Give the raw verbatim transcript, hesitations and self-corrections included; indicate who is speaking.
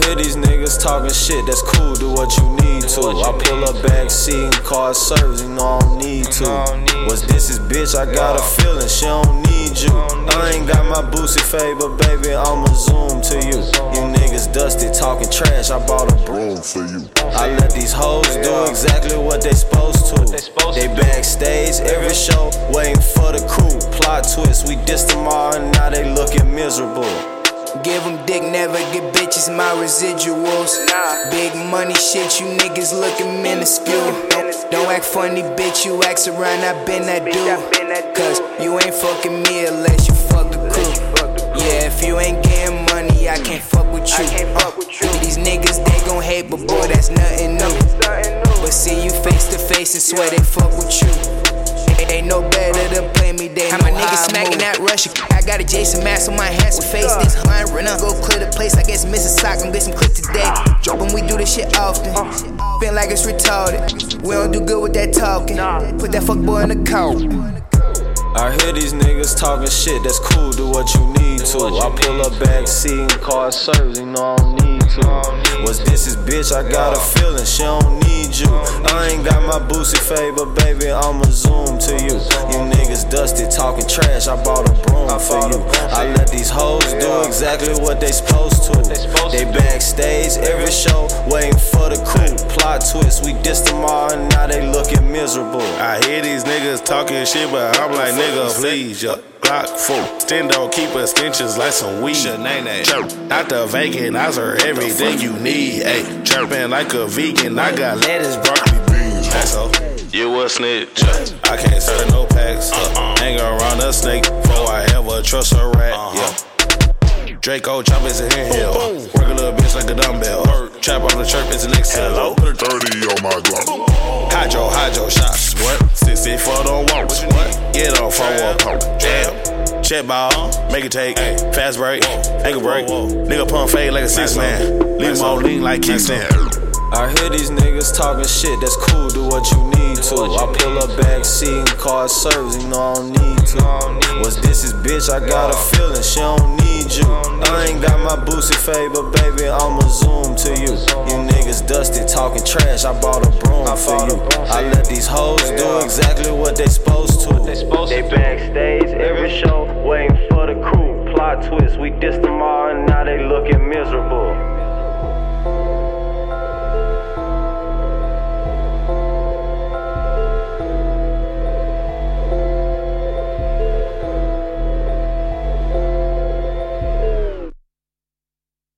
Speaker 1: hear these niggas talking shit, that's cool, do what you need to. I pull up back seat and car serves, you know I don't need to. What's this is bitch, I got a feeling, she don't need you. I ain't got my Boosie fade, but baby, I'ma zoom to you. You niggas dusty, talking trash, I bought a broom for you. I let these hoes do exactly what they supposed to. They backstage every show, waiting for the crew. Plot twist, we dissed them all and now they looking miserable.
Speaker 2: Give them dick, never get bitches, my residuals. Big money shit, you niggas looking minuscule. Don't, don't act funny, bitch, you act around, I been that dude. Cause you ain't fucking me unless you fuck the crew. Yeah, if you ain't getting money, I can't fuck with you. Uh, these niggas, they gon' hate, but boy, that's nothing new. But see you face to face and swear they fuck with you. Ain't no better than play me, they know how my niggas smacking that Russia. I got a Jason mask on my handsome face. This hunt runner, go clear the place. I guess Mississauga, I'm get some clip today. When we do this shit often, feel like it's retarded. We don't do good with that talking. Put that fuck boy in the coat.
Speaker 1: I hear these niggas talking shit, that's cool, do what you need to. I pull up back seat and car serves, you know I don't need to. What's this is bitch, I got a feeling, she don't need you. I ain't got my Boosie fade, but baby, I'ma zoom to you. You niggas dusty, talking trash, I bought a broom for you. I let these hoes do exactly what they supposed to. They backstage every show, waiting for the crew. Plot twist, we dissed them all and now they looking miserable.
Speaker 3: I hear these niggas talking shit, but I'm like, nigga, please, yo. Glock four, Stendo, keep extensions like some weed. Chirp, out the vacant, I serve everything you need. Ayy, chirping like a vegan, I got lettuce, broccoli, beans. Asshole, you a snitch. I can't serve no packs. Uh, hang around a snake before I ever trust a rat. Yeah. Draco chop is in here. Work a little bitch like a dumbbell. Trap on the chirp is an Excel.
Speaker 4: Put thirty on my Glock.
Speaker 3: Hydro, hydro shots. What? sixty for the walks. What? Get off for a pump. Damn. Check ball. Make it take. Fast break. Ankle break. Nigga pump fade like a six man. Leave him on lean like kickstand.
Speaker 1: I hear these niggas talking shit, that's cool, do what you need to. I pull up back seat and car serves, you know I don't need to. What's this is bitch, I got a feeling, she don't need you. I ain't got my Boosie fade, but baby, I'ma zoom to you. You niggas dusty, talking trash, I bought a broom for you. I let these hoes do exactly what they supposed to.